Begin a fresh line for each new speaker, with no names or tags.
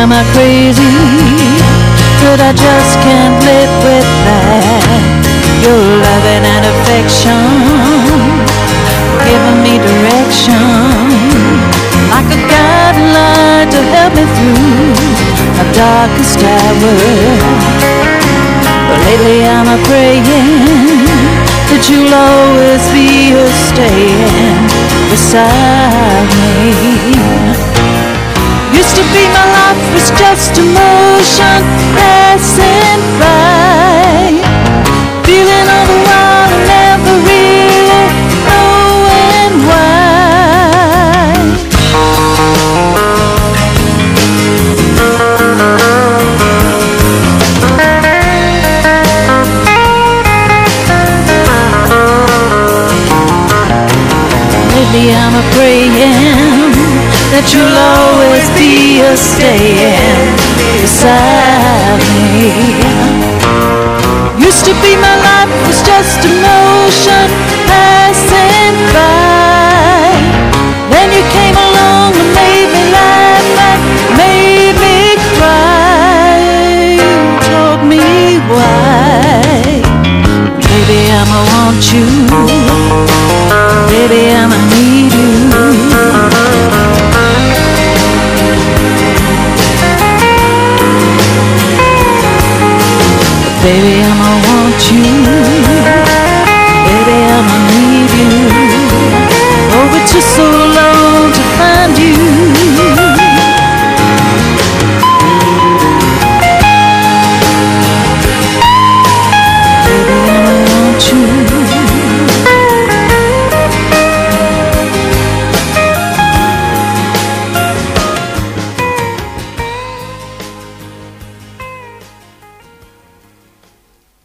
am I crazy that I just can't live without your loving and affection, giving me direction, like a guideline to help me through my darkest hour. But lately I'm a praying that you'll always be here staying beside me. Used to be my life was just emotion passing by, feeling all the while and never really knowing why. Lately I'm a praying that you'll always be a staying beside me. Used to be my life was just emotion passing by. Then you came along and made me laugh and made me cry. You told me why. Baby, I'ma want you. Baby, I'ma need you. Baby, I'ma want you. Baby, I'ma need you. Oh, but you're so